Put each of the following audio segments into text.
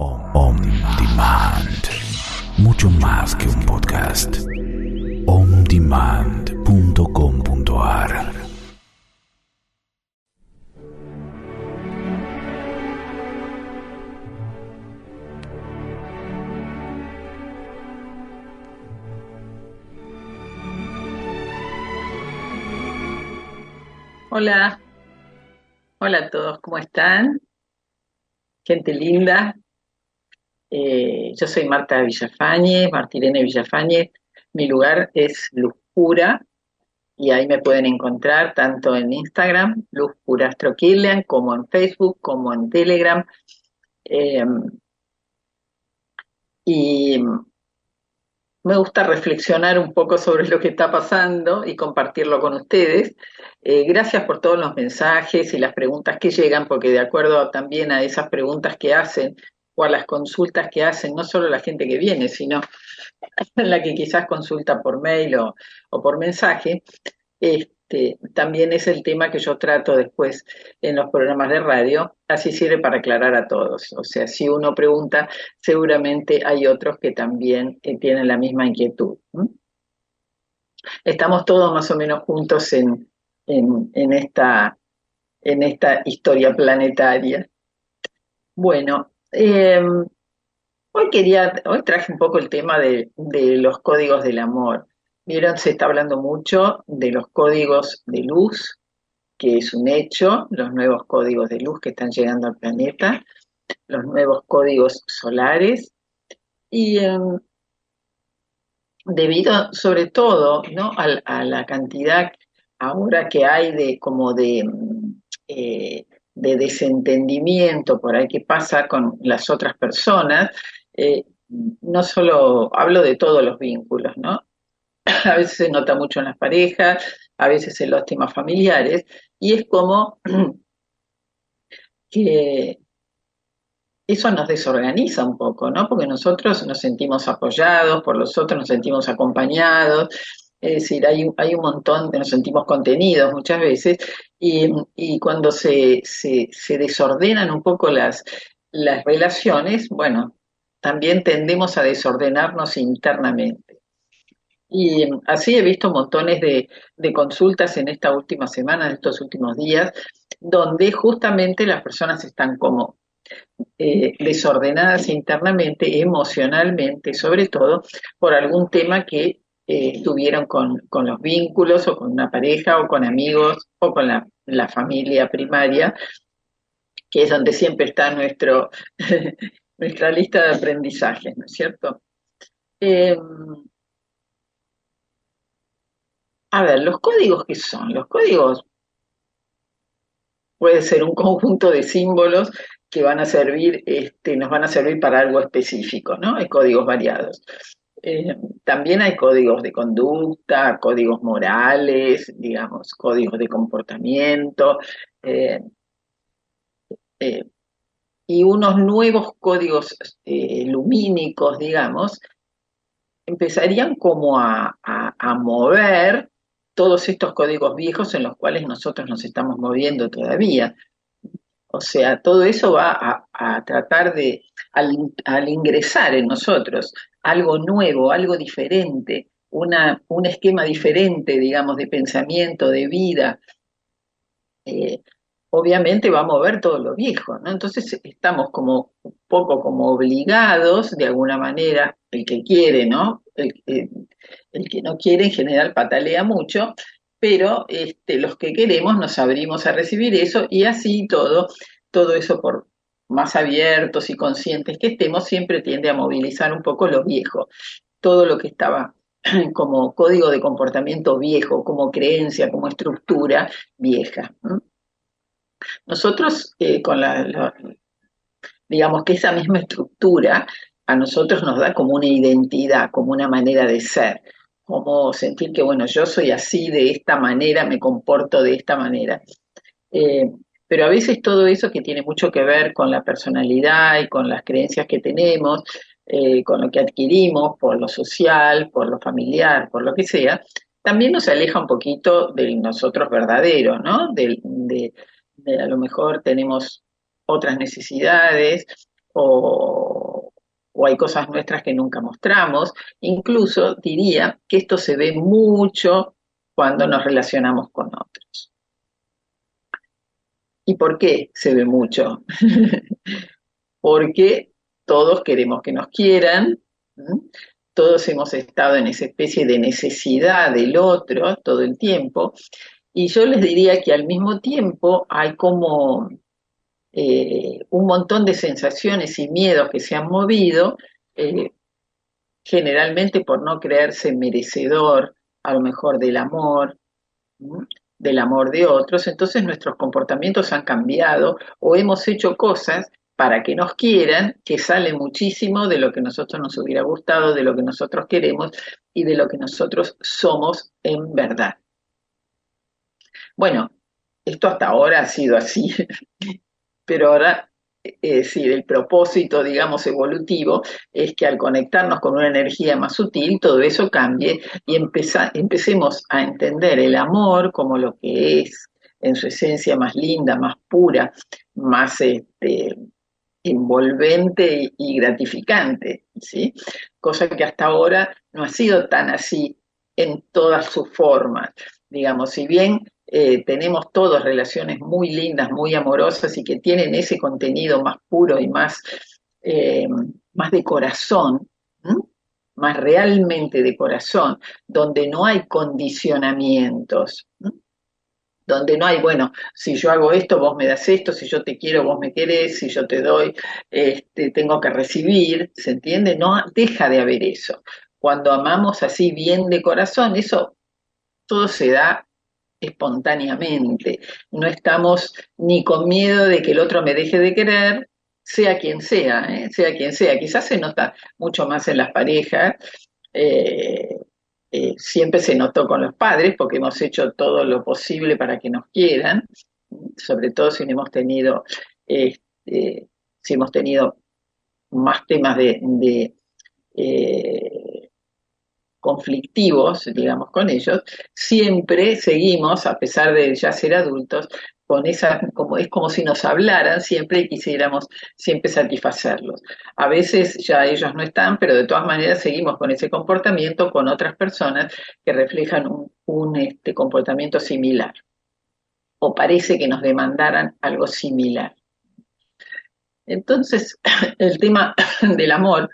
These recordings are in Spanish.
On Demand. Mucho más que un podcast. ondemand.com.ar. Hola, hola a todos, ¿cómo están? Gente linda. Yo soy Marta Villafañez, Martirene Villafañez. Mi lugar es Luz Pura y ahí me pueden encontrar tanto en Instagram, Luz Pura Astro Kirlian, como en Facebook, como en Telegram. Eh, y me gusta reflexionar un poco sobre lo que está pasando y compartirlo con ustedes. Gracias por todos los mensajes y las preguntas que llegan, porque de acuerdo también a esas preguntas que hacen o a las consultas que hacen, no solo la gente que viene, sino la que quizás consulta por mail o por mensaje, también es el tema que yo trato después en los programas de radio, así sirve para aclarar a todos. O sea, si uno pregunta, seguramente hay otros que también tienen la misma inquietud. Estamos todos más o menos juntos en esta historia planetaria. Bueno, hoy traje un poco el tema de los códigos del amor. Vieron, se está hablando mucho de los códigos de luz, que es un hecho, los nuevos códigos de luz que están llegando al planeta, los nuevos códigos solares, y debido sobre todo, ¿no?, a la cantidad ahora que hay de desentendimiento por ahí que pasa con las otras personas. eh, no solo hablo de todos los vínculos, ¿no? A veces se nota mucho en las parejas, a veces en los temas familiares, y es como que eso nos desorganiza un poco, ¿no? Porque nosotros nos sentimos apoyados, por los otros nos sentimos acompañados, es decir, hay un montón, nos sentimos contenidos muchas veces, y cuando se desordenan un poco las relaciones, bueno, también tendemos a desordenarnos internamente. Y así he visto montones de consultas en esta última semana, en estos últimos días, donde justamente las personas están como desordenadas internamente, emocionalmente, sobre todo por algún tema que tuvieron con los vínculos o con una pareja o con amigos o con la familia primaria, que es donde siempre está nuestra lista de aprendizajes, ¿no es cierto? Eh, a ver, ¿los códigos qué son? Los códigos puede ser un conjunto de símbolos que van a servir, nos van a servir para algo específico, ¿no? Hay códigos variados. También hay códigos de conducta, códigos morales, digamos, códigos de comportamiento, eh, eh, y unos nuevos códigos lumínicos, digamos, empezarían como a mover todos estos códigos viejos en los cuales nosotros nos estamos moviendo todavía. O sea, todo eso va a tratar de, al ingresar en nosotros algo nuevo, algo diferente, un esquema diferente, digamos, de pensamiento, de vida, eh, obviamente va a mover todo lo viejo, ¿no? Entonces estamos como un poco como obligados, de alguna manera, el que quiere, ¿no? El que no quiere en general patalea mucho, pero los que queremos nos abrimos a recibir eso y así todo eso por más abiertos y conscientes que estemos, siempre tiende a movilizar un poco lo viejo, todo lo que estaba como código de comportamiento viejo, como creencia, como estructura vieja. Nosotros, digamos que esa misma estructura a nosotros nos da como una identidad, como una manera de ser, como sentir que, bueno, yo soy así, de esta manera, me comporto de esta manera. Eh, pero a veces todo eso que tiene mucho que ver con la personalidad y con las creencias que tenemos, con lo que adquirimos por lo social, por lo familiar, por lo que sea, también nos aleja un poquito de nosotros verdaderos, ¿no? A lo mejor tenemos otras necesidades, o, o hay cosas nuestras que nunca mostramos. Incluso diría que esto se ve mucho cuando nos relacionamos con otros. ¿Y por qué se ve mucho? Porque todos queremos que nos quieran, ¿m? Todos hemos estado en esa especie de necesidad del otro todo el tiempo, y yo les diría que al mismo tiempo hay como un montón de sensaciones y miedos que se han movido, eh, generalmente por no creerse merecedor a lo mejor ¿m? Del amor de otros. Entonces nuestros comportamientos han cambiado o hemos hecho cosas para que nos quieran, que sale muchísimo de lo que a nosotros nos hubiera gustado, de lo que nosotros queremos y de lo que nosotros somos en verdad. Bueno, esto hasta ahora ha sido así, pero ahora sí, el propósito, digamos, evolutivo es que al conectarnos con una energía más sutil, todo eso cambie y empecemos a entender el amor como lo que es en su esencia más linda, más pura, más envolvente y gratificante, ¿sí? Cosa que hasta ahora no ha sido tan así en todas sus formas. Digamos, si bien tenemos todas relaciones muy lindas, muy amorosas y que tienen ese contenido más puro y eh, más de corazón, ¿m? Más realmente de corazón, donde no hay condicionamientos, ¿m? Donde no hay, bueno, si yo hago esto, vos me das esto, si yo te quiero, vos me querés, si yo te doy, tengo que recibir, ¿se entiende? No deja de haber eso. Cuando amamos así bien de corazón, eso todo se da espontáneamente. No estamos ni con miedo de que el otro me deje de querer, sea quien sea, ¿eh? Sea quien sea. Quizás se nota mucho más en las parejas, eh, siempre se notó con los padres porque hemos hecho todo lo posible para que nos quieran, sobre todo este, si hemos tenido más temas de conflictivos, digamos, con ellos, siempre seguimos, a pesar de ya ser adultos, con esa, como es como si nos hablaran siempre y quisiéramos siempre satisfacerlos. A veces ya ellos no están, pero de todas maneras seguimos con ese comportamiento con otras personas que reflejan un comportamiento similar, o parece que nos demandaran algo similar. Entonces, el tema del amor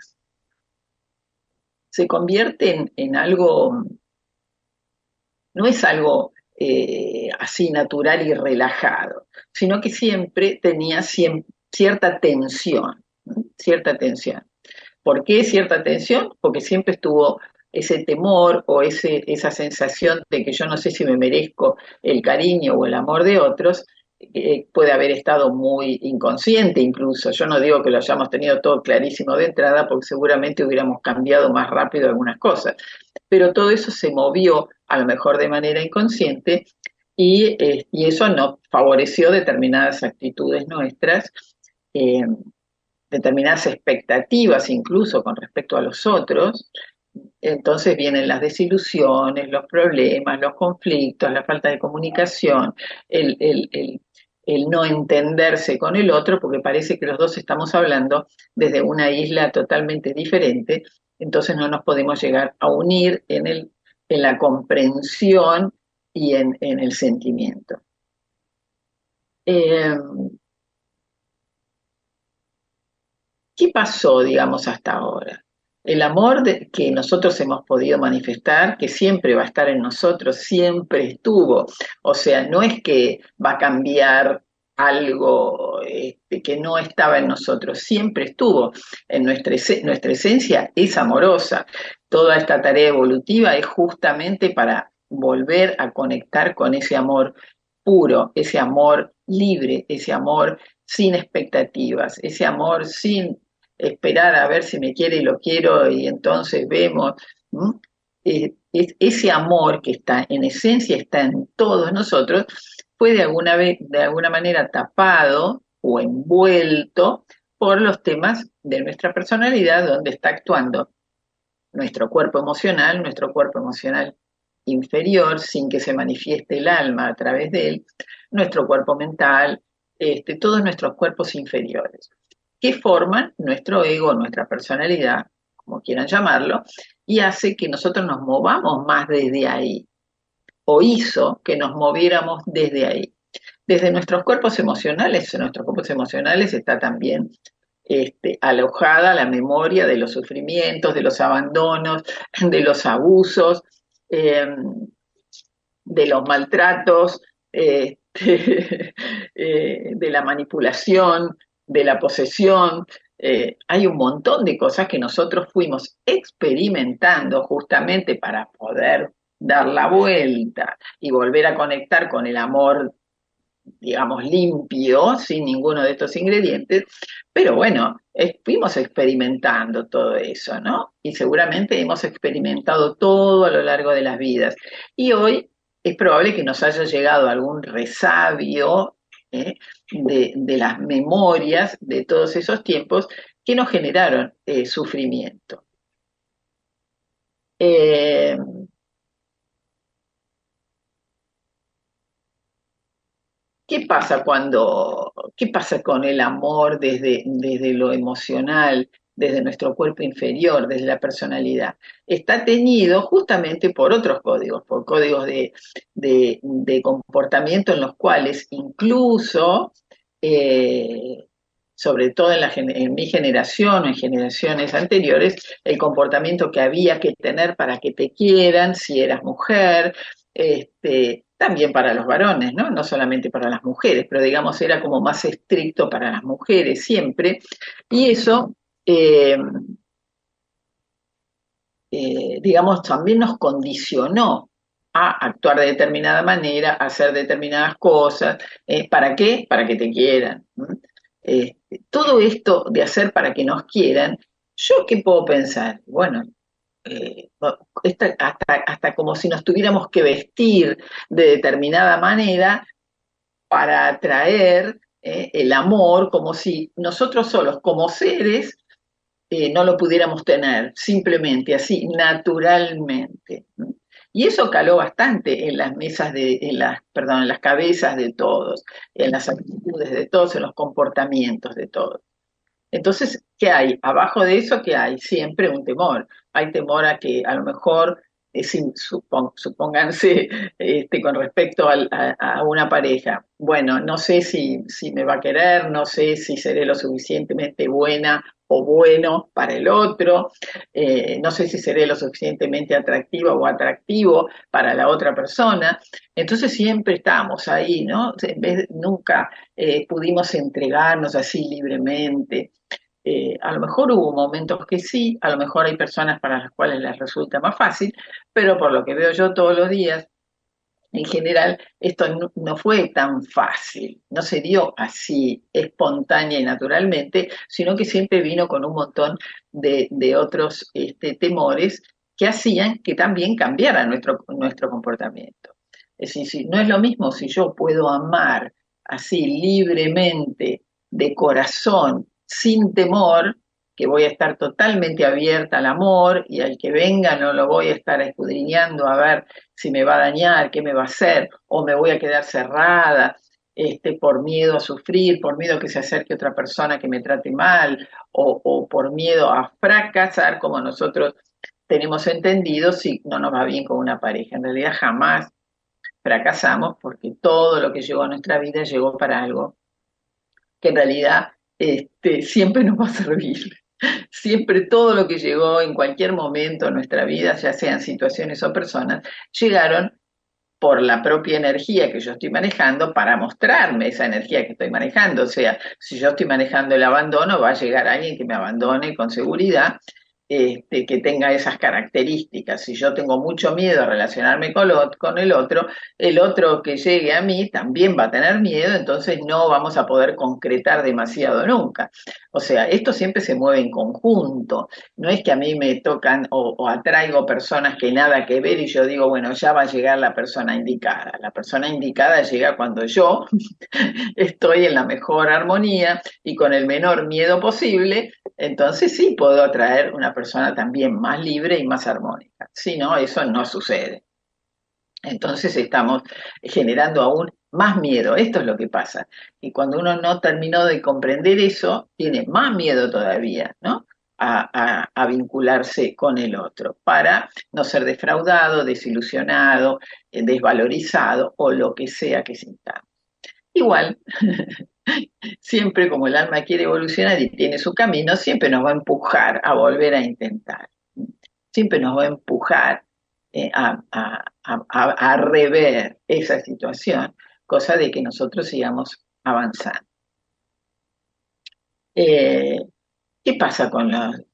se convierte en algo, no es algo así natural y relajado, sino que siempre tenía cierta tensión, ¿no? Cierta tensión. ¿Por qué cierta tensión? Porque siempre estuvo ese temor o esa sensación de que yo no sé si me merezco el cariño o el amor de otros, puede haber estado muy inconsciente incluso. Yo no digo que lo hayamos tenido todo clarísimo de entrada, porque seguramente hubiéramos cambiado más rápido algunas cosas, pero todo eso se movió a lo mejor de manera inconsciente y eso nos favoreció determinadas actitudes nuestras, eh, determinadas expectativas incluso con respecto a los otros. Entonces vienen las desilusiones, los problemas, los conflictos, la falta de comunicación, el no entenderse con el otro, porque parece que los dos estamos hablando desde una isla totalmente diferente, entonces no nos podemos llegar a unir en la comprensión y en el sentimiento. Eh, ¿Qué pasó, digamos, hasta ahora? El amor que nosotros hemos podido manifestar, que siempre va a estar en nosotros, siempre estuvo. O sea, no es que va a cambiar algo que no estaba en nosotros, siempre estuvo. En nuestra esencia es amorosa. Toda esta tarea evolutiva es justamente para volver a conectar con ese amor puro, ese amor libre, ese amor sin expectativas, ese amor sin esperar a ver si me quiere y lo quiero y entonces vemos. Ese amor que está en esencia, está en todos nosotros, fue de alguna manera tapado o envuelto por los temas de nuestra personalidad, donde está actuando nuestro cuerpo emocional inferior, sin que se manifieste el alma a través de él, nuestro cuerpo mental, todos nuestros cuerpos inferiores. que forman nuestro ego, nuestra personalidad, como quieran llamarlo, y hace que nosotros nos movamos más desde ahí, o hizo que nos moviéramos desde ahí. Desde nuestros cuerpos emocionales, en nuestros cuerpos emocionales está también alojada la memoria de los sufrimientos, de los abandonos, de los abusos, de los maltratos, de la manipulación, de la posesión. Hay un montón de cosas que nosotros fuimos experimentando justamente para poder dar la vuelta y volver a conectar con el amor, digamos, limpio, sin ninguno de estos ingredientes, pero bueno, fuimos experimentando todo eso, ¿no? Y seguramente hemos experimentado todo a lo largo de las vidas. Y hoy es probable que nos haya llegado algún resabio de las memorias de todos esos tiempos que nos generaron sufrimiento. ¿Qué pasa con el amor desde lo emocional, desde nuestro cuerpo inferior, desde la personalidad? Está teñido justamente por otros códigos, por códigos de comportamiento en los cuales incluso, sobre todo en mi generación o en generaciones anteriores, el comportamiento que había que tener para que te quieran, si eras mujer, también para los varones, ¿no? No solamente para las mujeres, pero digamos era como más estricto para las mujeres siempre, y eso, digamos, también nos condicionó a actuar de determinada manera, a hacer determinadas cosas. ¿Para qué? Para que te quieran. Todo esto de hacer para que nos quieran, ¿yo qué puedo pensar? Bueno, hasta como si nos tuviéramos que vestir de determinada manera para atraer el amor, como si nosotros solos, como seres, no lo pudiéramos tener, simplemente así, naturalmente. Y eso caló bastante en las mesas en las cabezas de todos, en las actitudes de todos, en los comportamientos de todos. Entonces, ¿qué hay? Abajo de eso, ¿qué hay? Siempre un temor. Hay temor a que a lo mejor, supónganse, con respecto a una pareja, bueno, no sé si me va a querer, no sé si seré lo suficientemente buena o bueno para el otro, no sé si seré lo suficientemente atractiva o atractivo para la otra persona. Entonces siempre estamos ahí, ¿no? En vez nunca pudimos entregarnos así libremente. A lo mejor hubo momentos que sí, a lo mejor hay personas para las cuales les resulta más fácil, pero por lo que veo yo todos los días, en general, esto no fue tan fácil, no se dio así espontánea y naturalmente, sino que siempre vino con un montón de otros temores que hacían que también cambiara nuestro comportamiento. Es decir, no es lo mismo si yo puedo amar así libremente, de corazón, sin temor, que voy a estar totalmente abierta al amor y al que venga no lo voy a estar escudriñando a ver si me va a dañar, qué me va a hacer, o me voy a quedar cerrada por miedo a sufrir, por miedo a que se acerque otra persona que me trate mal, o por miedo a fracasar, como nosotros tenemos entendido si no nos va bien con una pareja. En realidad jamás fracasamos porque todo lo que llegó a nuestra vida llegó para algo que en realidad siempre nos va a servir. Siempre todo lo que llegó en cualquier momento en nuestra vida, ya sean situaciones o personas, llegaron por la propia energía que yo estoy manejando para mostrarme esa energía que estoy manejando. O sea, si yo estoy manejando el abandono, va a llegar alguien que me abandone con seguridad, que tenga esas características. Si yo tengo mucho miedo a relacionarme con el otro que llegue a mí también va a tener miedo, entonces no vamos a poder concretar demasiado nunca. O sea, esto siempre se mueve en conjunto. No es que a mí me tocan o atraigo personas que nada que ver y yo digo, bueno, ya va a llegar la persona indicada. La persona indicada llega cuando yo estoy en la mejor armonía y con el menor miedo posible, entonces sí puedo atraer una persona también más libre y más armónica. Si no, eso no sucede. Entonces estamos generando aún más miedo. Esto es lo que pasa. Y cuando uno no terminó de comprender eso, tiene más miedo todavía, ¿no? A vincularse con el otro, para no ser defraudado, desilusionado, desvalorizado o lo que sea que sintamos. Igual, siempre como el alma quiere evolucionar y tiene su camino, siempre nos va a empujar a volver a intentar. Siempre nos va a empujar a rever esa situación, cosa de que nosotros sigamos avanzando. Eh, ¿Qué pasa con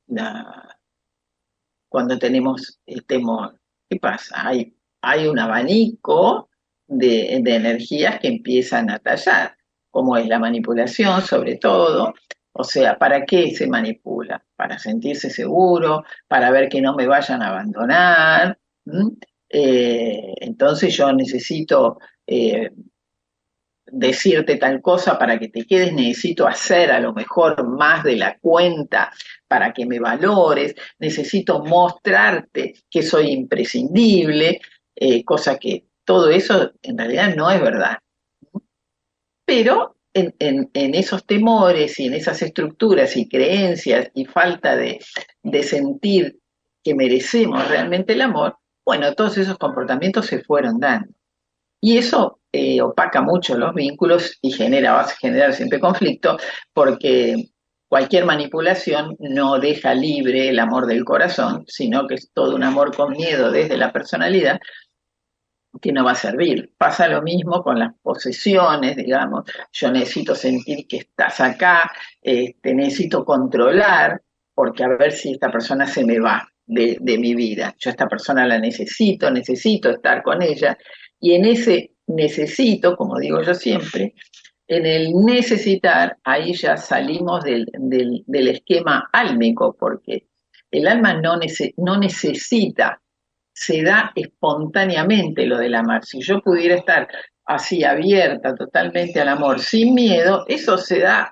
cuando tenemos temor? ¿Qué pasa? Hay un abanico de energías que empiezan a tallar, como es la manipulación sobre todo. O sea, ¿para qué se manipula? Para sentirse seguro, para ver que no me vayan a abandonar. Entonces yo necesito eh, decirte tal cosa para que te quedes, necesito hacer a lo mejor más de la cuenta para que me valores, necesito mostrarte que soy imprescindible, cosa que todo eso en realidad no es verdad. Pero en esos temores y en esas estructuras y creencias y falta de sentir que merecemos realmente el amor, bueno, todos esos comportamientos se fueron dando. Y eso opaca mucho los vínculos y va a generar siempre conflicto, porque cualquier manipulación no deja libre el amor del corazón, sino que es todo un amor con miedo desde la personalidad que no va a servir. Pasa lo mismo con las posesiones, digamos, yo necesito sentir que estás acá, necesito controlar, porque a ver si esta persona se me va de mi vida. Yo a esta persona la necesito estar con ella, y en ese necesito, como digo yo siempre, en el necesitar, ahí ya salimos del esquema álmico, porque el alma no necesita, se da espontáneamente lo del amar. Si yo pudiera estar así abierta totalmente al amor, sin miedo, eso se da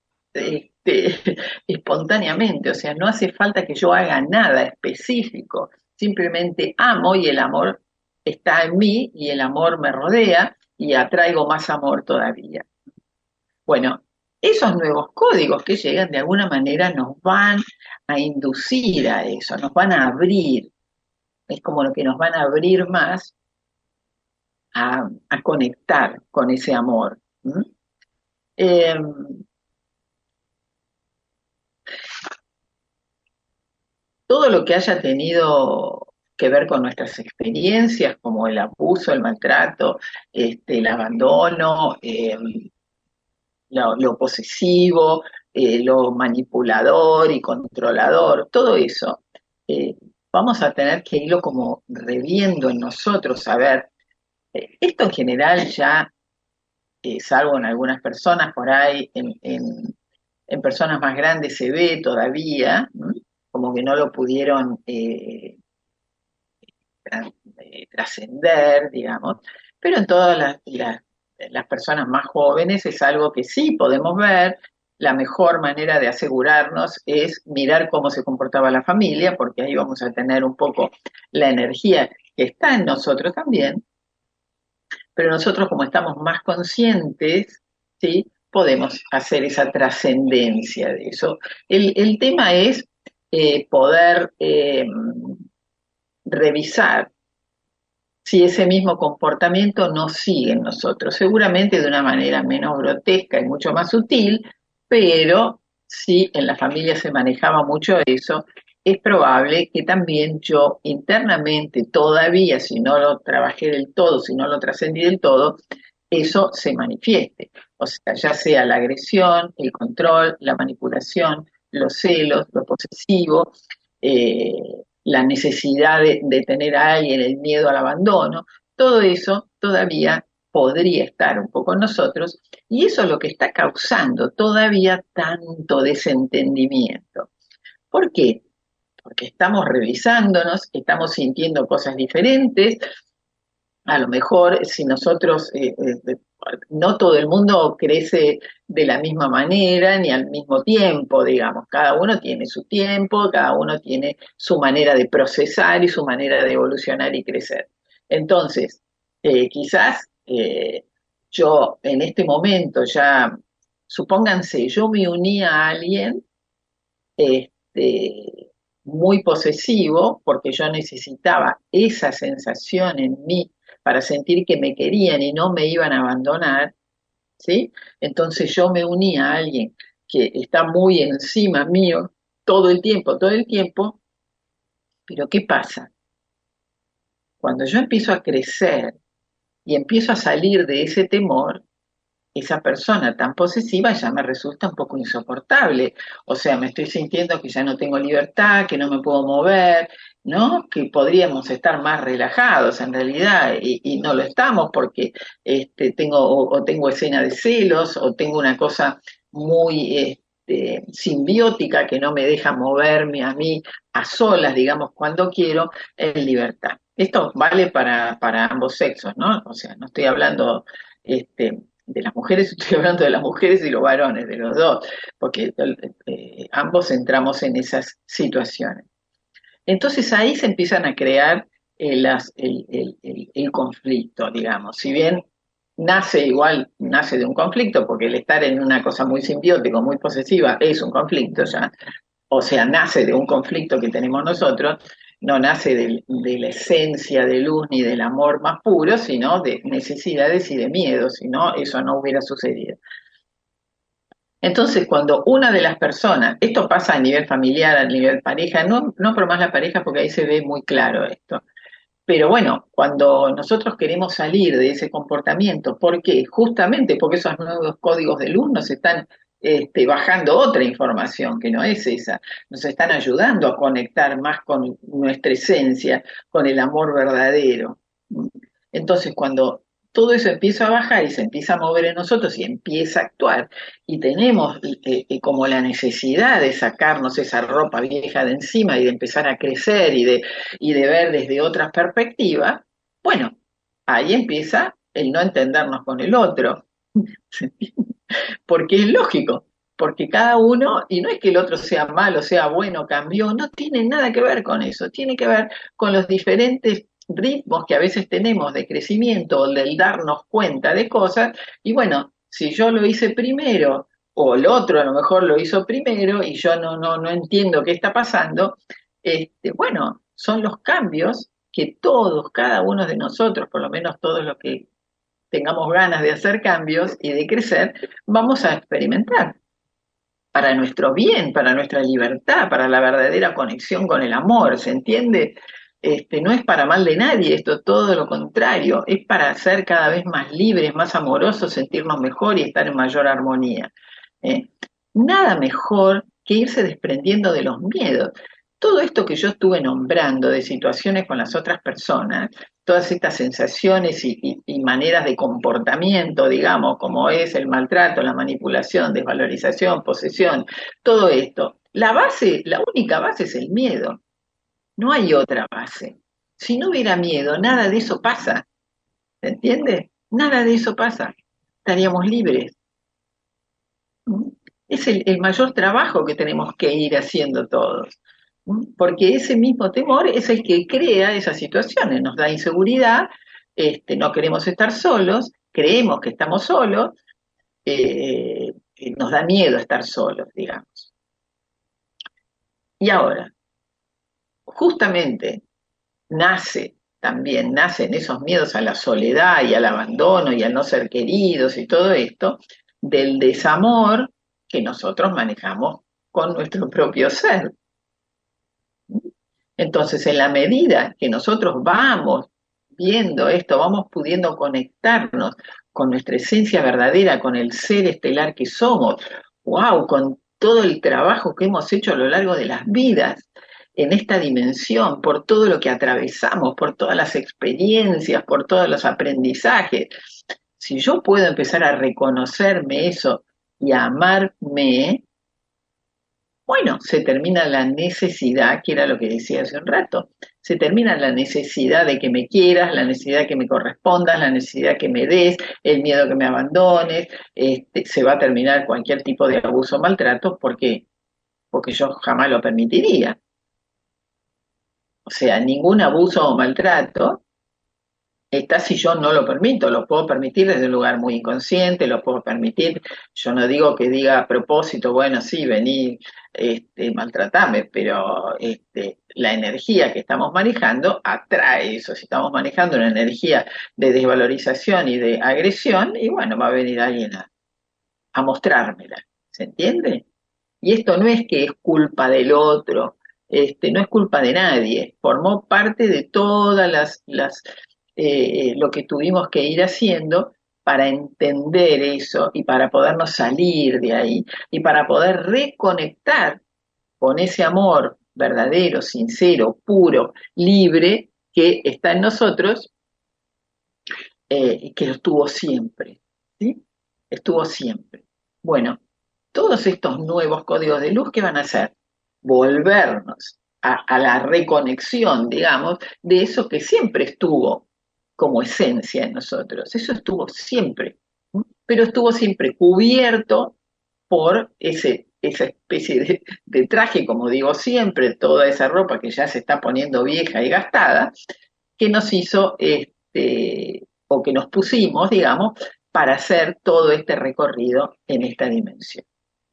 espontáneamente, o sea, no hace falta que yo haga nada específico, simplemente amo y el amor está en mí y el amor me rodea y atraigo más amor todavía. Bueno, esos nuevos códigos que llegan de alguna manera nos van a inducir a eso, nos van a abrir, es como lo que nos van a abrir más a conectar con ese amor. Eh, Todo lo que haya tenido que ver con nuestras experiencias, como el abuso, el maltrato, el abandono, lo posesivo, lo manipulador y controlador, todo eso, eh, vamos a tener que irlo como reviendo en nosotros, a ver, esto en general ya, salvo en algunas personas por ahí, en personas más grandes se ve todavía, como que no lo pudieron trascender, digamos, pero en todas las personas más jóvenes es algo que sí podemos ver. La mejor manera de asegurarnos es mirar cómo se comportaba la familia, porque ahí vamos a tener un poco la energía que está en nosotros también, pero nosotros como estamos más conscientes, ¿sí? Podemos hacer esa trascendencia de eso. El tema es poder revisar si ese mismo comportamiento no sigue en nosotros, seguramente de una manera menos grotesca y mucho más sutil, pero si en la familia se manejaba mucho eso, es probable que también yo internamente todavía, si no lo trabajé del todo, si no lo trascendí del todo, eso se manifieste. O sea, ya sea la agresión, el control, la manipulación, los celos, lo posesivo, eh, la necesidad de tener a alguien, el miedo al abandono, todo eso todavía podría estar un poco en nosotros, y eso es lo que está causando todavía tanto desentendimiento. ¿Por qué? Porque estamos revisándonos, estamos sintiendo cosas diferentes. A lo mejor si nosotros, no todo el mundo crece de la misma manera ni al mismo tiempo, digamos, cada uno tiene su tiempo, cada uno tiene su manera de procesar y su manera de evolucionar y crecer. Entonces, quizás yo en este momento ya, supónganse, yo me uní a alguien este, muy posesivo porque yo necesitaba esa sensación en mí para sentir que me querían y no me iban a abandonar, ¿sí? Entonces yo me uní a alguien que está muy encima mío todo el tiempo, pero ¿qué pasa? Cuando yo empiezo a crecer y empiezo a salir de ese temor, esa persona tan posesiva ya me resulta un poco insoportable. O sea, me estoy sintiendo que ya no tengo libertad, que no me puedo mover, ¿no? Que podríamos estar más relajados en realidad y no lo estamos porque tengo o tengo escena de celos o tengo una cosa muy simbiótica que no me deja moverme a mí a solas, digamos, cuando quiero, en libertad. Esto vale para ambos sexos, ¿no? O sea, no estoy hablando de las mujeres, estoy hablando de las mujeres y los varones, de los dos, porque ambos entramos en esas situaciones. Entonces ahí se empiezan a crear el conflicto, digamos. Si bien nace de un conflicto, porque el estar en una cosa muy simbiótica, muy posesiva, es un conflicto ya, o sea, nace de un conflicto que tenemos nosotros, no nace de la esencia de luz ni del amor más puro, sino de necesidades y de miedos, si no, eso no hubiera sucedido. Entonces, cuando una de las personas, esto pasa a nivel familiar, a nivel pareja, no por más la pareja, porque ahí se ve muy claro esto, pero bueno, cuando nosotros queremos salir de ese comportamiento, ¿por qué? Justamente porque esos nuevos códigos de luz nos están bajando otra información que no es esa, nos están ayudando a conectar más con nuestra esencia, con el amor verdadero. Entonces, cuando todo eso empieza a bajar y se empieza a mover en nosotros y empieza a actuar, y tenemos como la necesidad de sacarnos esa ropa vieja de encima y de empezar a crecer y de ver desde otras perspectivas, bueno, ahí empieza el no entendernos con el otro. Porque es lógico, porque cada uno, y no es que el otro sea malo, sea bueno, cambió, no tiene nada que ver con eso, tiene que ver con los diferentes ritmos que a veces tenemos de crecimiento o del darnos cuenta de cosas, y bueno, si yo lo hice primero, o el otro a lo mejor lo hizo primero, y yo no entiendo qué está pasando, bueno, son los cambios que todos, cada uno de nosotros, por lo menos todos los que tengamos ganas de hacer cambios y de crecer, vamos a experimentar para nuestro bien, para nuestra libertad, para la verdadera conexión con el amor, ¿se entiende? No es para mal de nadie, esto todo lo contrario, es para ser cada vez más libres, más amorosos, sentirnos mejor y estar en mayor armonía. ¿Eh? Nada mejor que irse desprendiendo de los miedos. Todo esto que yo estuve nombrando de situaciones con las otras personas, todas estas sensaciones y maneras de comportamiento, digamos, como es el maltrato, la manipulación, desvalorización, posesión, todo esto, la única base es el miedo, no hay otra base. Si no hubiera miedo, nada de eso pasa, ¿se entiende? Nada de eso pasa, estaríamos libres. Es el mayor trabajo que tenemos que ir haciendo todos, porque ese mismo temor es el que crea esas situaciones, nos da inseguridad, no queremos estar solos, creemos que estamos solos, nos da miedo estar solos, digamos. Y ahora, justamente nacen esos miedos a la soledad y al abandono y al no ser queridos y todo esto, del desamor que nosotros manejamos con nuestro propio ser. Entonces, en la medida que nosotros vamos viendo esto, vamos pudiendo conectarnos con nuestra esencia verdadera, con el ser estelar que somos, wow, con todo el trabajo que hemos hecho a lo largo de las vidas en esta dimensión, por todo lo que atravesamos, por todas las experiencias, por todos los aprendizajes. Si yo puedo empezar a reconocerme eso y a amarme, bueno, se termina la necesidad, que era lo que decía hace un rato, se termina la necesidad de que me quieras, la necesidad que me correspondas, la necesidad que me des, el miedo que me abandones, se va a terminar cualquier tipo de abuso o maltrato porque yo jamás lo permitiría. O sea, ningún abuso o maltrato está si yo no lo permito, lo puedo permitir desde un lugar muy inconsciente, lo puedo permitir, yo no digo que diga a propósito, bueno, sí, vení, maltratame, pero la energía que estamos manejando atrae eso, si estamos manejando una energía de desvalorización y de agresión, y bueno, va a venir alguien a mostrármela, ¿se entiende? Y esto no es que es culpa del otro, no es culpa de nadie, formó parte de todas lo que tuvimos que ir haciendo para entender eso y para podernos salir de ahí y para poder reconectar con ese amor verdadero, sincero, puro, libre que está en nosotros, y que estuvo siempre, ¿sí? Estuvo siempre. Bueno, todos estos nuevos códigos de luz, ¿qué van a hacer? Volvernos a la reconexión, digamos, de eso que siempre estuvo como esencia en nosotros. Eso estuvo siempre, ¿sí? Pero estuvo siempre cubierto por esa especie de traje, como digo siempre, toda esa ropa que ya se está poniendo vieja y gastada, que nos hizo, o que nos pusimos, digamos, para hacer todo este recorrido en esta dimensión.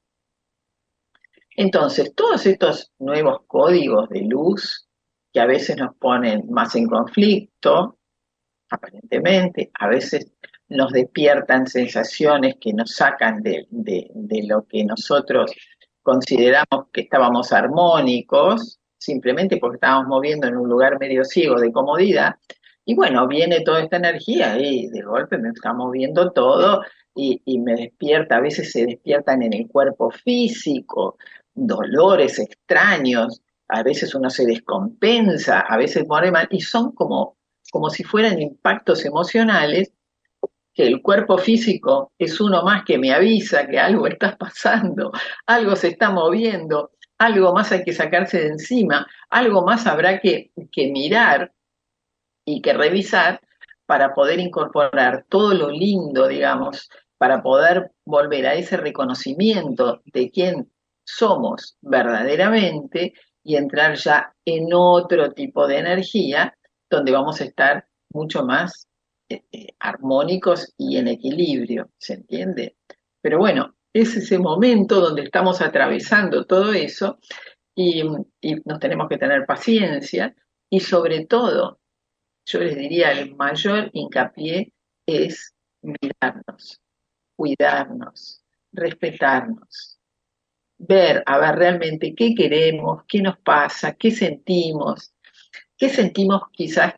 Entonces, todos estos nuevos códigos de luz que a veces nos ponen más en conflicto, aparentemente, a veces nos despiertan sensaciones que nos sacan de lo que nosotros consideramos que estábamos armónicos, simplemente porque estábamos moviendo en un lugar medio ciego de comodidad, y bueno, viene toda esta energía y de golpe me está moviendo todo y me despierta, a veces se despiertan en el cuerpo físico, dolores extraños, a veces uno se descompensa, a veces muere mal, y son como si fueran impactos emocionales, que el cuerpo físico es uno más que me avisa que algo está pasando, algo se está moviendo, algo más hay que sacarse de encima, algo más habrá que mirar y que revisar para poder incorporar todo lo lindo, digamos, para poder volver a ese reconocimiento de quién somos verdaderamente y entrar ya en otro tipo de energía donde vamos a estar mucho más armónicos y en equilibrio, ¿se entiende? Pero bueno, es ese momento donde estamos atravesando todo eso y, y nos tenemos que tener paciencia y sobre todo, yo les diría, el mayor hincapié es mirarnos, cuidarnos, respetarnos, ver, a ver realmente qué queremos, qué nos pasa, qué sentimos quizás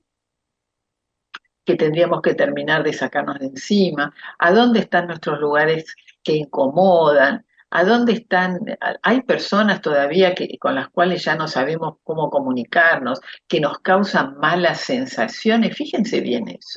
que tendríamos que terminar de sacarnos de encima, a dónde están nuestros lugares que incomodan, a dónde están, hay personas todavía con las cuales ya no sabemos cómo comunicarnos, que nos causan malas sensaciones, fíjense bien eso.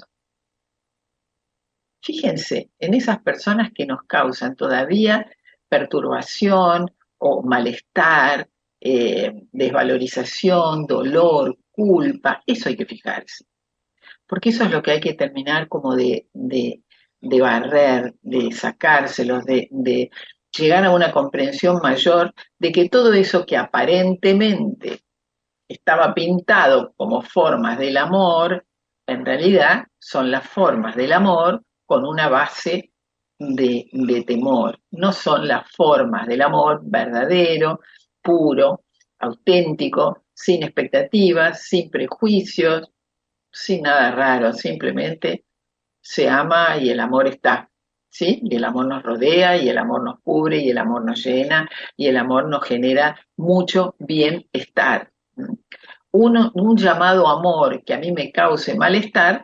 Fíjense en esas personas que nos causan todavía perturbación o malestar, desvalorización, dolor, culpa, eso hay que fijarse, porque eso es lo que hay que terminar como de barrer, de sacárselos, de llegar a una comprensión mayor de que todo eso que aparentemente estaba pintado como formas del amor, en realidad son las formas del amor con una base de temor, no son las formas del amor verdadero, puro, auténtico, sin expectativas, sin prejuicios, sin nada raro, simplemente se ama y el amor está, ¿sí? Y el amor nos rodea, y el amor nos cubre, y el amor nos llena, y el amor nos genera mucho bienestar. Un llamado amor que a mí me cause malestar,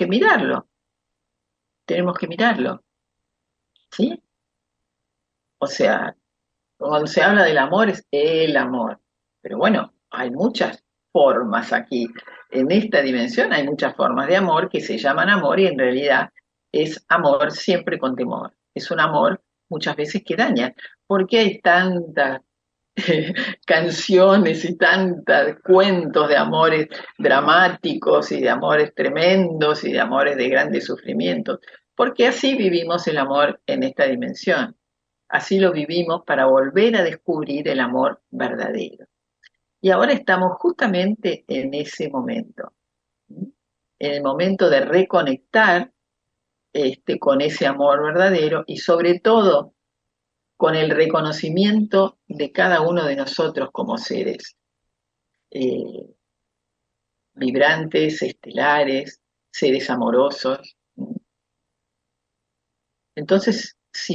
tenemos que mirarlo, ¿sí? O sea, cuando se habla del amor es el amor, pero bueno, hay muchas formas aquí. En esta dimensión hay muchas formas de amor que se llaman amor y en realidad es amor siempre con temor. Es un amor muchas veces que daña, porque hay tantas canciones y tantos cuentos de amores dramáticos y de amores tremendos y de amores de grandes sufrimientos, porque así vivimos el amor en esta dimensión. Así lo vivimos para volver a descubrir el amor verdadero. Y ahora estamos justamente en ese momento. en el momento de reconectar con ese amor verdadero y sobre todo con el reconocimiento de cada uno de nosotros como seres eh, vibrantes, estelares, seres amorosos. Entonces,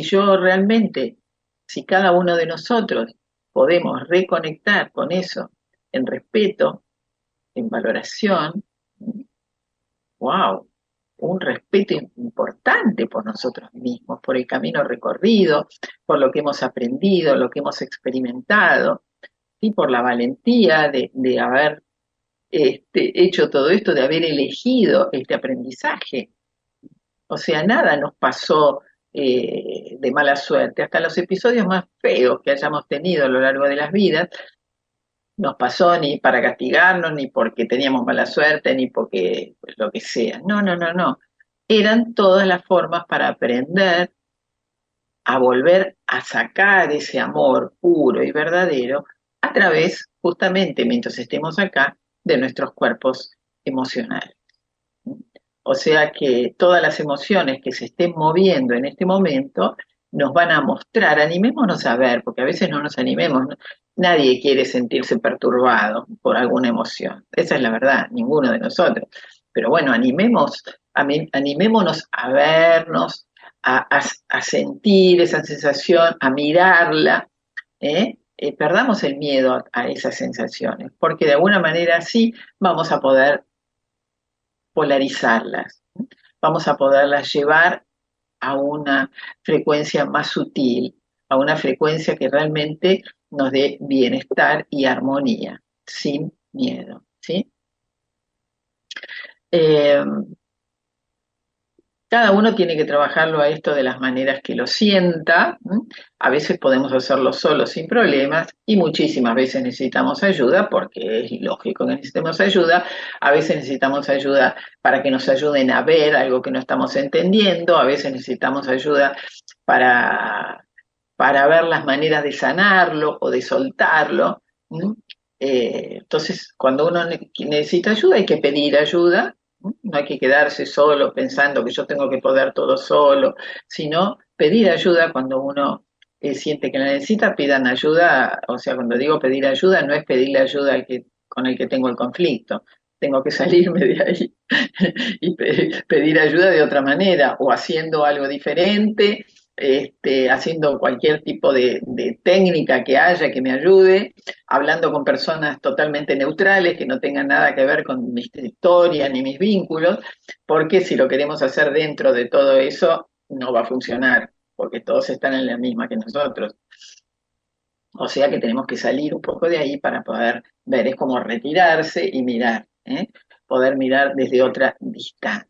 si cada uno de nosotros podemos reconectar con eso en respeto, en valoración, wow, un respeto importante por nosotros mismos, por el camino recorrido, por lo que hemos aprendido, lo que hemos experimentado, y por la valentía de haber hecho todo esto, de haber elegido este aprendizaje. O sea, nada nos pasó de mala suerte, hasta los episodios más feos que hayamos tenido a lo largo de las vidas, nos pasó ni para castigarnos, ni porque teníamos mala suerte, ni porque pues, lo que sea. No, no, no, no. Eran todas las formas para aprender a volver a sacar ese amor puro y verdadero a través, justamente mientras estemos acá, de nuestros cuerpos emocionales. O sea que todas las emociones que se estén moviendo en este momento nos van a mostrar, animémonos a ver, porque a veces no nos animemos, ¿no? Nadie quiere sentirse perturbado por alguna emoción, esa es la verdad, ninguno de nosotros. Pero bueno, animémonos a vernos, a sentir esa sensación, a mirarla, perdamos el miedo a esas sensaciones, porque de alguna manera sí vamos a poder polarizarlas, vamos a poderlas llevar a una frecuencia más sutil, a una frecuencia que realmente nos dé bienestar y armonía, sin miedo, ¿sí? Eh, Cada uno tiene que trabajarlo a esto de las maneras que lo sienta. A veces podemos hacerlo solo sin problemas y muchísimas veces necesitamos ayuda porque es lógico que necesitemos ayuda. A veces necesitamos ayuda para que nos ayuden a ver algo que no estamos entendiendo. A veces necesitamos ayuda para, para ver las maneras de sanarlo o de soltarlo. Entonces, cuando uno necesita ayuda hay que pedir ayuda. No hay que quedarse solo pensando que yo tengo que poder todo solo, sino pedir ayuda cuando uno siente que la necesita, pidan ayuda. O sea, cuando digo pedir ayuda, no es pedirle ayuda con el que tengo el conflicto. Tengo que salirme de ahí y pedir ayuda de otra manera, o haciendo algo diferente, haciendo cualquier tipo de técnica que haya que me ayude, hablando con personas totalmente neutrales que no tengan nada que ver con mi historia ni mis vínculos, porque si lo queremos hacer dentro de todo eso, no va a funcionar, porque todos están en la misma que nosotros. O sea que tenemos que salir un poco de ahí para poder ver, es como retirarse y mirar, poder mirar desde otra distancia.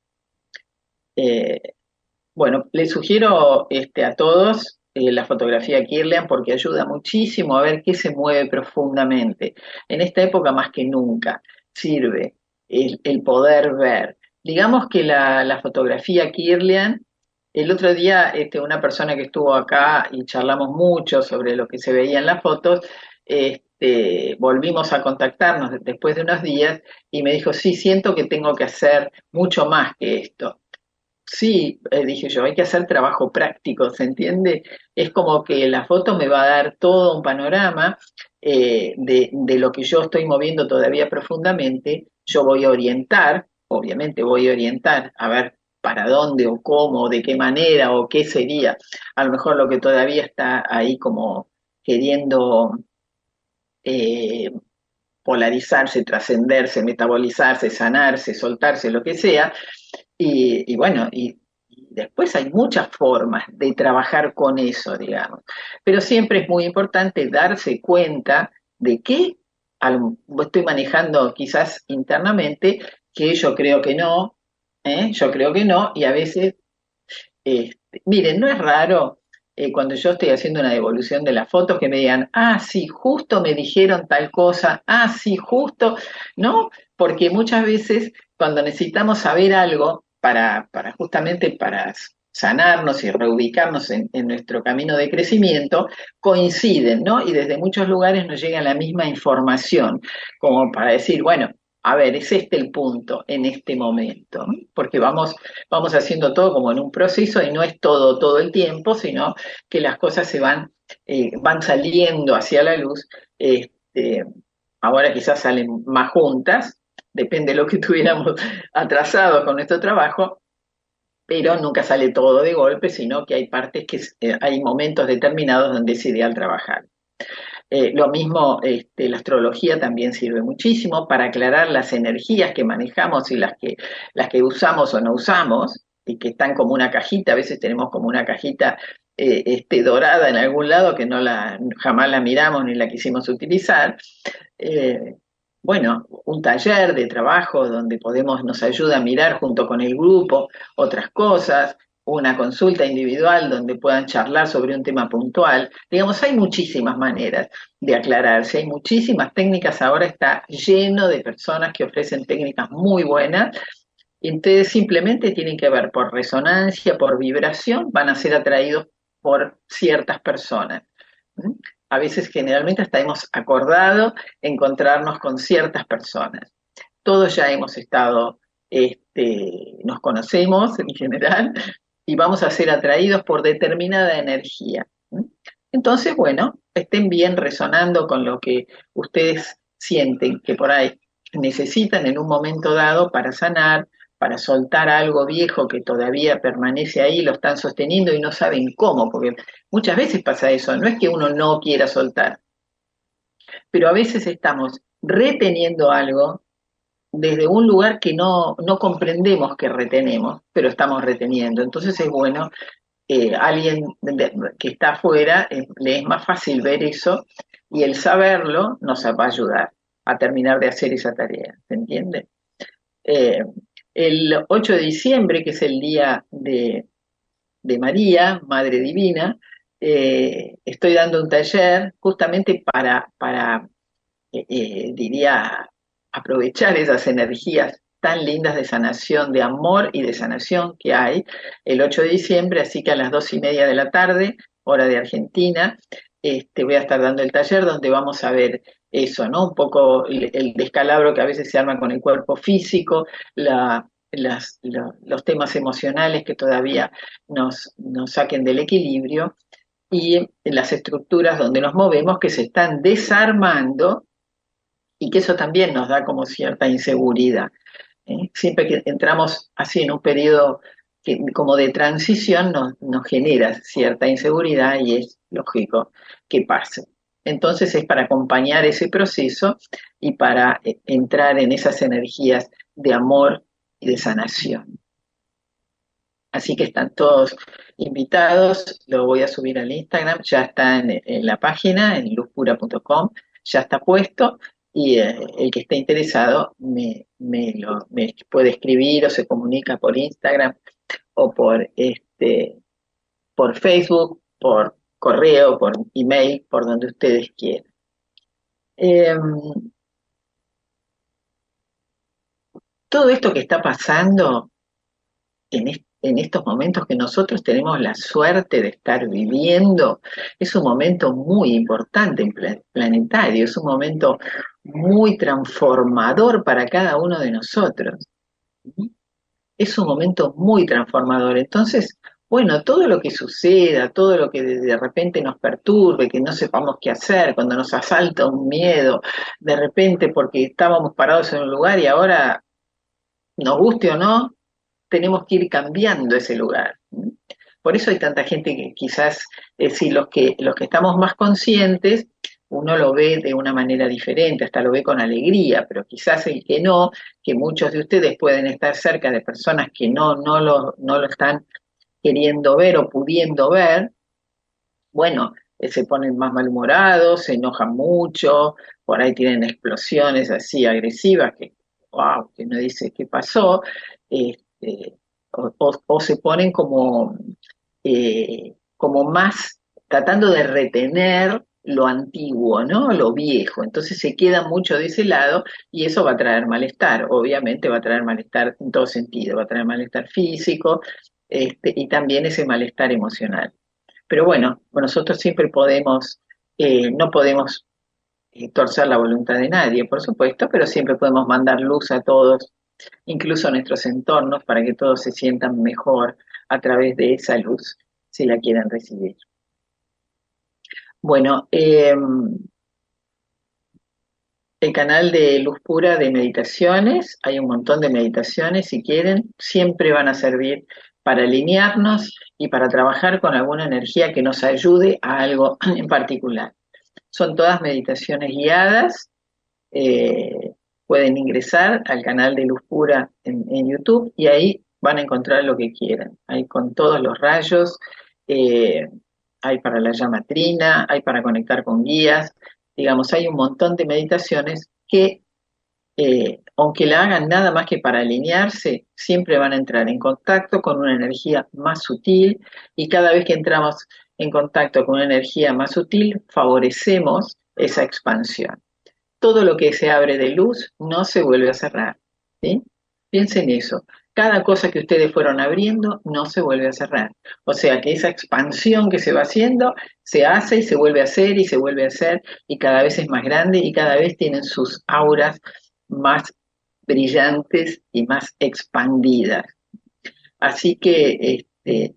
Eh, bueno, les sugiero a todos la fotografía Kirlian porque ayuda muchísimo a ver qué se mueve profundamente. En esta época más que nunca sirve el poder ver. Digamos que la fotografía Kirlian, el otro día una persona que estuvo acá y charlamos mucho sobre lo que se veía en las fotos, volvimos a contactarnos después de unos días y me dijo, sí, siento que tengo que hacer mucho más que esto. Sí, dije yo, hay que hacer trabajo práctico, ¿se entiende? Es como que la foto me va a dar todo un panorama de lo que yo estoy moviendo todavía profundamente. Yo voy a orientar, obviamente voy a orientar, a ver para dónde o cómo, o de qué manera o qué sería. A lo mejor lo que todavía está ahí como queriendo eh, polarizarse, trascenderse, metabolizarse, sanarse, soltarse, lo que sea. Y bueno, y después hay muchas formas de trabajar con eso, digamos. Pero siempre es muy importante darse cuenta de que estoy manejando quizás internamente, que yo creo que no, yo creo que no, y a veces, miren, no es raro cuando yo estoy haciendo una devolución de las fotos que me digan, ah, sí, justo me dijeron tal cosa, ah, sí, justo, ¿no? Porque muchas veces cuando necesitamos saber algo justamente para sanarnos y reubicarnos en nuestro camino de crecimiento, coinciden, ¿no? Y desde muchos lugares nos llega la misma información, como para decir, bueno, a ver, es este el punto en este momento, ¿no? Porque vamos haciendo todo como en un proceso y no es todo el tiempo, sino que las cosas van saliendo hacia la luz. Este, ahora quizás salen más juntas, depende de lo que tuviéramos atrasado con nuestro trabajo, pero nunca sale todo de golpe, sino que hay partes hay momentos determinados donde es ideal trabajar. Lo mismo, la astrología también sirve muchísimo para aclarar las energías que manejamos y las que usamos o no usamos, y que están como una cajita, a veces tenemos como una cajita dorada en algún lado que jamás la miramos ni la quisimos utilizar. Eh, bueno, un taller de trabajo donde nos ayuda a mirar junto con el grupo otras cosas, una consulta individual donde puedan charlar sobre un tema puntual. Digamos, hay muchísimas maneras de aclararse, hay muchísimas técnicas, ahora está lleno de personas que ofrecen técnicas muy buenas, y ustedes simplemente tienen que ver por resonancia, por vibración, van a ser atraídos por ciertas personas. A veces, generalmente, hasta hemos acordado encontrarnos con ciertas personas. Todos ya hemos estado, nos conocemos en general, y vamos a ser atraídos por determinada energía. Entonces, bueno, estén bien resonando con lo que ustedes sienten que por ahí necesitan en un momento dado para sanar, para soltar algo viejo que todavía permanece ahí, lo están sosteniendo y no saben cómo, porque muchas veces pasa eso, no es que uno no quiera soltar, pero a veces estamos reteniendo algo desde un lugar que no comprendemos que retenemos, pero estamos reteniendo. Entonces es bueno, alguien que está afuera, le es más fácil ver eso, y el saberlo nos va a ayudar a terminar de hacer esa tarea, ¿se entiende? Eh, el 8 de diciembre, que es el día de María, Madre Divina, estoy dando un taller justamente diría, aprovechar esas energías tan lindas de sanación, de amor y de sanación que hay el 8 de diciembre, así que a las 2:30 de la tarde, hora de Argentina, voy a estar dando el taller donde vamos a ver eso, ¿no? Un poco el descalabro que a veces se arma con el cuerpo físico, los temas emocionales que todavía nos saquen del equilibrio, y las estructuras donde nos movemos que se están desarmando, y que eso también nos da como cierta inseguridad. Siempre que entramos así en un periodo como de transición, nos genera cierta inseguridad, y es lógico que pase. Entonces es para acompañar ese proceso y para entrar en esas energías de amor y de sanación. Así que están todos invitados, lo voy a subir al Instagram, ya está en la página, en luzpura.com, ya está puesto, y el que esté interesado me puede escribir o se comunica por Instagram o por Facebook, por correo, por email, por donde ustedes quieran. Todo esto que está pasando en estos momentos que nosotros tenemos la suerte de estar viviendo, es un momento muy importante planetario, es un momento muy transformador para cada uno de nosotros. Es un momento muy transformador. Entonces, bueno, todo lo que suceda, todo lo que de repente nos perturbe, que no sepamos qué hacer, cuando nos asalta un miedo, de repente porque estábamos parados en un lugar y ahora, nos guste o no, tenemos que ir cambiando ese lugar. Por eso hay tanta gente que quizás, si los que estamos más conscientes, uno lo ve de una manera diferente, hasta lo ve con alegría, pero quizás el que no, que muchos de ustedes pueden estar cerca de personas que no lo están queriendo ver o pudiendo ver, bueno, se ponen más malhumorados, se enojan mucho, por ahí tienen explosiones así agresivas que, wow, que uno dice, ¿qué pasó? Este, o se ponen como más tratando de retener lo antiguo, ¿no? Lo viejo. Entonces se queda mucho de ese lado, y eso va a traer malestar. Obviamente va a traer malestar en todo sentido, va a traer malestar físico, y también ese malestar emocional. Pero bueno, nosotros siempre no podemos torcer la voluntad de nadie, por supuesto, pero siempre podemos mandar luz a todos, incluso a nuestros entornos, para que todos se sientan mejor a través de esa luz, si la quieren recibir. Bueno, el canal de Luz Pura de meditaciones, hay un montón de meditaciones, si quieren, siempre van a servir para alinearnos y para trabajar con alguna energía que nos ayude a algo en particular. Son todas meditaciones guiadas, pueden ingresar al canal de Luz Pura en YouTube y ahí van a encontrar lo que quieran. Hay con todos los rayos, eh, hay para la llama trina, hay para conectar con guías, digamos, hay un montón de meditaciones que, aunque la hagan nada más que para alinearse, siempre van a entrar en contacto con una energía más sutil y cada vez que entramos en contacto con una energía más sutil, favorecemos esa expansión. Todo lo que se abre de luz no se vuelve a cerrar, ¿sí? Piensen eso. Cada cosa que ustedes fueron abriendo no se vuelve a cerrar. O sea que esa expansión que se va haciendo se hace y se vuelve a hacer y se vuelve a hacer y cada vez es más grande y cada vez tienen sus auras más brillantes y más expandidas. Así que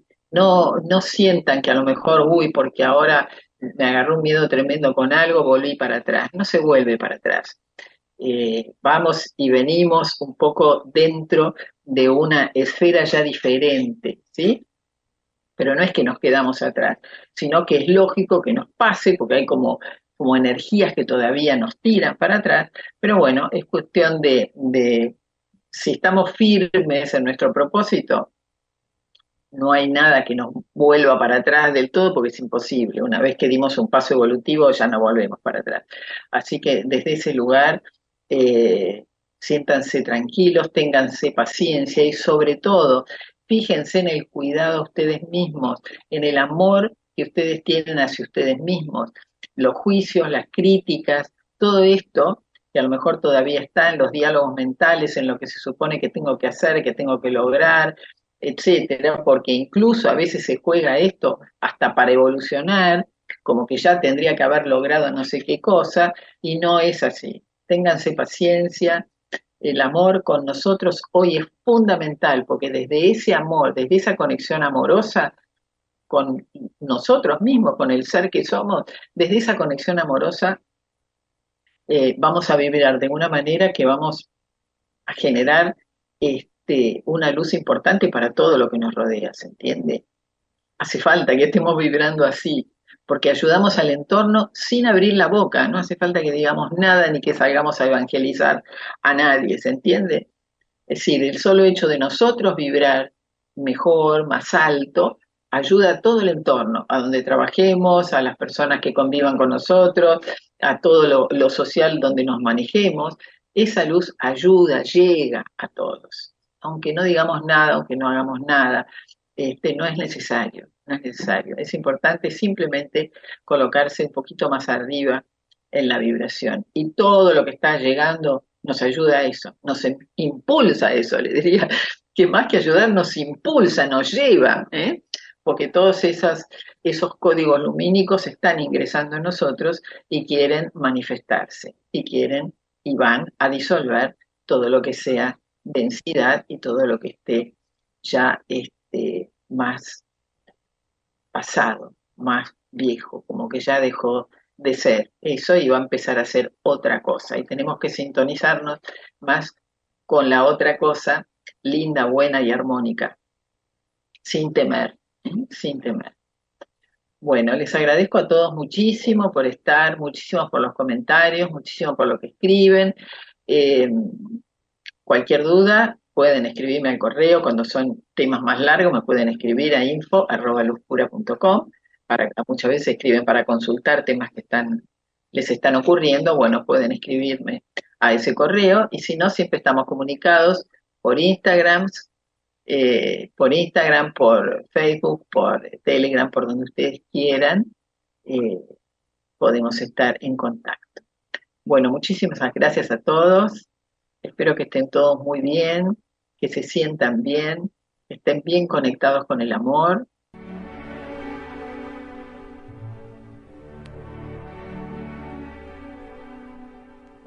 no sientan que a lo mejor, uy, porque ahora me agarró un miedo tremendo con algo, volví para atrás. No se vuelve para atrás. Vamos y venimos un poco dentro de una esfera ya diferente, ¿sí? Pero no es que nos quedamos atrás, sino que es lógico que nos pase, porque hay como energías que todavía nos tiran para atrás, pero bueno, es cuestión de si estamos firmes en nuestro propósito, no hay nada que nos vuelva para atrás del todo porque es imposible. Una vez que dimos un paso evolutivo ya no volvemos para atrás. Así que desde ese lugar eh, siéntanse tranquilos, ténganse paciencia y sobre todo fíjense en el cuidado a ustedes mismos, en el amor que ustedes tienen hacia ustedes mismos, los juicios, las críticas, todo esto que a lo mejor todavía está en los diálogos mentales, en lo que se supone que tengo que hacer, que tengo que lograr, etcétera, porque incluso a veces se juega esto hasta para evolucionar, como que ya tendría que haber logrado no sé qué cosa, y no es así. Ténganse paciencia, el amor con nosotros hoy es fundamental, porque desde ese amor, desde esa conexión amorosa con nosotros mismos, con el ser que somos, desde esa conexión amorosa vamos a vibrar de una manera que vamos a generar una luz importante para todo lo que nos rodea, ¿se entiende? Hace falta que estemos vibrando así, porque ayudamos al entorno sin abrir la boca, no hace falta que digamos nada ni que salgamos a evangelizar a nadie, ¿se entiende? Es decir, el solo hecho de nosotros vibrar mejor, más alto, ayuda a todo el entorno, a donde trabajemos, a las personas que convivan con nosotros, a todo lo social donde nos manejemos. Esa luz ayuda, llega a todos. Aunque no digamos nada, aunque no hagamos nada, no es necesario, no es necesario. Es importante simplemente colocarse un poquito más arriba en la vibración. Y todo lo que está llegando nos ayuda a eso, nos impulsa a eso, le diría, que más que ayudar nos impulsa, nos lleva, ¿eh? Porque todos esos códigos lumínicos están ingresando en nosotros y quieren manifestarse, y quieren y van a disolver todo lo que sea densidad y todo lo que esté ya más pasado, más viejo, como que ya dejó de ser eso y va a empezar a ser otra cosa. Y tenemos que sintonizarnos más con la otra cosa linda, buena y armónica, sin temer, sin temer. Bueno, les agradezco a todos muchísimo por estar, muchísimo por los comentarios, muchísimo por lo que escriben. Eh, Cualquier duda pueden escribirme al correo, cuando son temas más largos me pueden escribir a info@luzpura.com. Muchas veces escriben para consultar temas que les están ocurriendo, bueno, pueden escribirme a ese correo y si no, siempre estamos comunicados por Instagram, por Facebook, por Telegram, por donde ustedes quieran, eh, podemos estar en contacto. Bueno, muchísimas gracias a todos. Espero que estén todos muy bien, que se sientan bien, que estén bien conectados con el amor.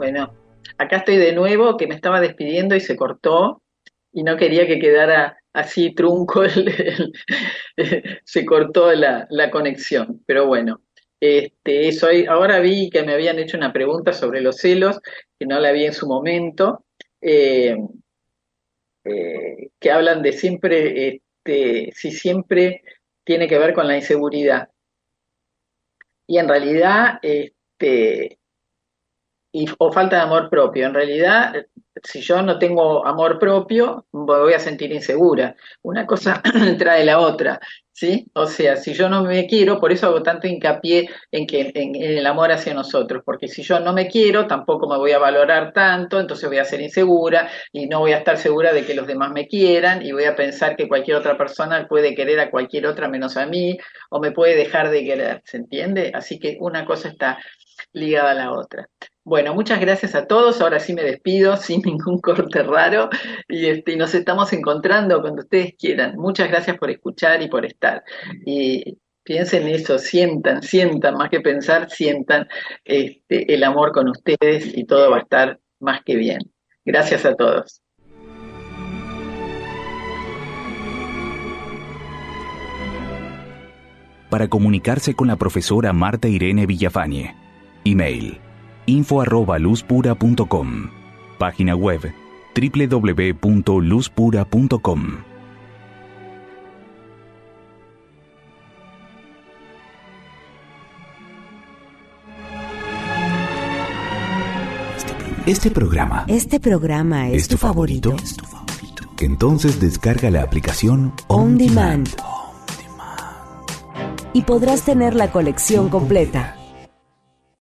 Bueno, acá estoy de nuevo, que me estaba despidiendo y se cortó, y no quería que quedara así trunco, se cortó la conexión, pero bueno. Ahora vi que me habían hecho una pregunta sobre los celos, que no la vi en su momento, eh, que hablan de siempre, si siempre tiene que ver con la inseguridad. Y en realidad, o falta de amor propio. En realidad, si yo no tengo amor propio, me voy a sentir insegura. Una cosa trae la otra, ¿sí? O sea, si yo no me quiero, por eso hago tanto hincapié en el amor hacia nosotros, porque si yo no me quiero, tampoco me voy a valorar tanto, entonces voy a ser insegura y no voy a estar segura de que los demás me quieran y voy a pensar que cualquier otra persona puede querer a cualquier otra menos a mí o me puede dejar de querer, ¿se entiende? Así que una cosa está ligada a la otra. Bueno, muchas gracias a todos. Ahora sí me despido sin ningún corte raro y nos estamos encontrando cuando ustedes quieran. Muchas gracias por escuchar y por estar. Y piensen eso, sientan, más que pensar, sientan el amor con ustedes y todo va a estar más que bien. Gracias a todos. Para comunicarse con la profesora Marta Irene Villafañe, email info@luzpura.com, página web www.luzpura.com. Este programa es tu favorito. Entonces descarga la aplicación On Demand. Y podrás tener la colección completa.